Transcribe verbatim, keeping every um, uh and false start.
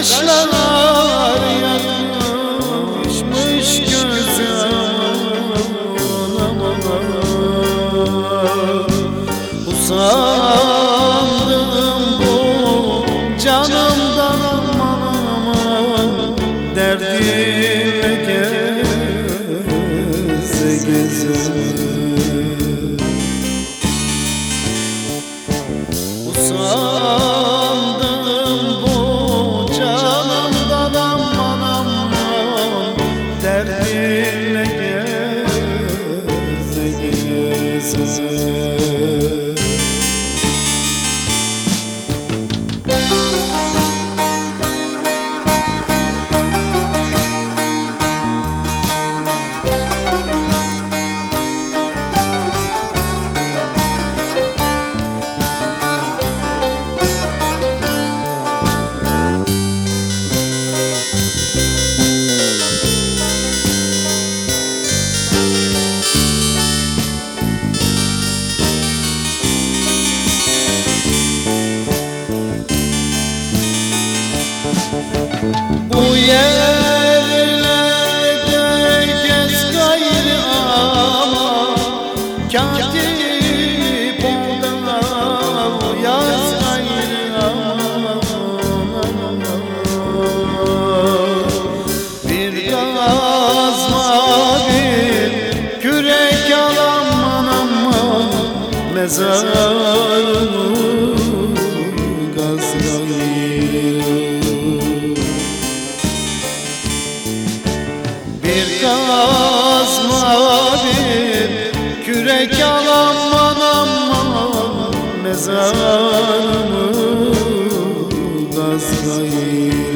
Kaşlar yakışmış göze, usandım bu canımdan, aman aman derdime geze geze. Usandım bu canımdan, aman aman derdime geze geze. Bu yerlerde gez gayrı ama katip orada yaz gayrı ama. Bir gazma bir kürek alam, aman mezarını gazlayır. Bir kazma bir kürek alam, aman aman mezarımı gazlayır.